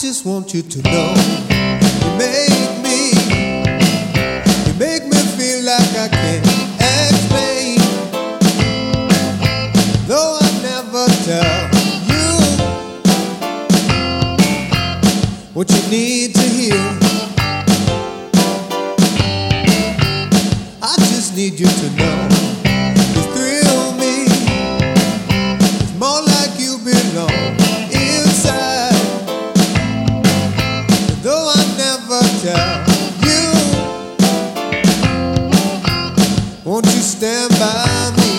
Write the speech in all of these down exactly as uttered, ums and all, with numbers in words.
just want you to know you make me, you make me feel like I can't explain. Though I never tell you what you need to hear, I just need you to know you thrill me. It's more like you belong inside. Though I never tell you, won't you stand by me?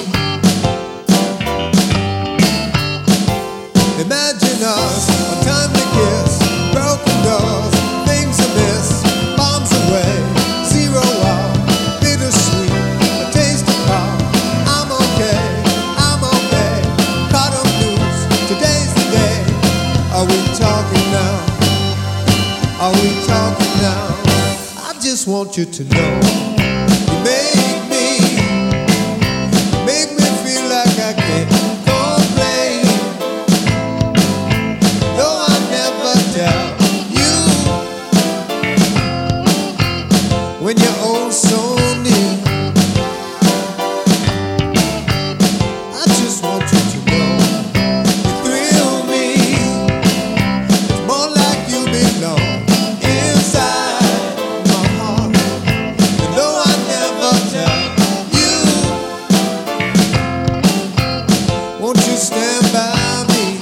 Imagine us, a time to kiss, broken doors, things amiss, bombs away, zero hour, bittersweet, a taste of power. I'm okay, I'm okay, caught up loose, today's the day. Are we talking now? Are we talking now? I just want you to know you make me, you make me feel like I can't complain. Though I never tell you, when you're oh so near, I just want you to know you thrill me. It's more like you belong inside my heart. And though I never tell you, won't you stand by me?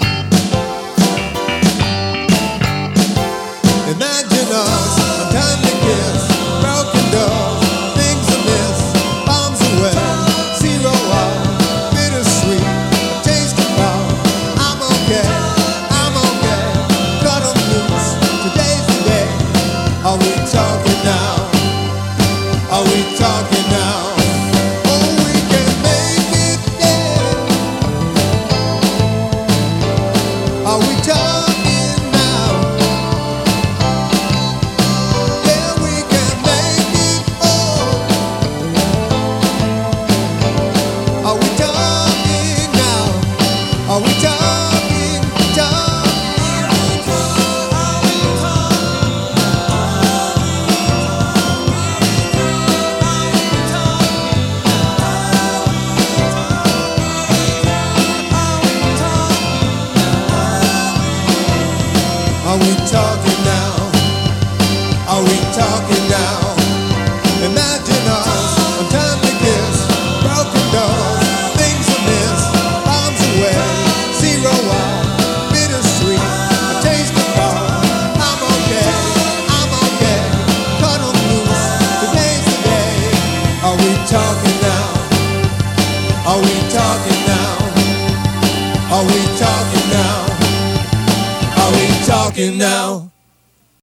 Imagine us, a time to kiss, broken doors, things amiss, bombs away, zero hour, bittersweet, a taste of power. I'm okay, I'm okay, cut 'em loose, today's the day. Are we talking now? Are we talking now? Oh, we can make it, yeah. Are we talking now? Yeah, we can make it, oh. Are we talking now? Are we talking, talking? Are we talking now? Are we talking now? Imagine us, a time to kiss, broken doors, things amiss, bombs away, zero hour, bittersweet, a taste of power. I'm okay, I'm okay, cut 'em loose, today's the day. Are we talking now? Are we talking now? Are we talking now? Are we talking now?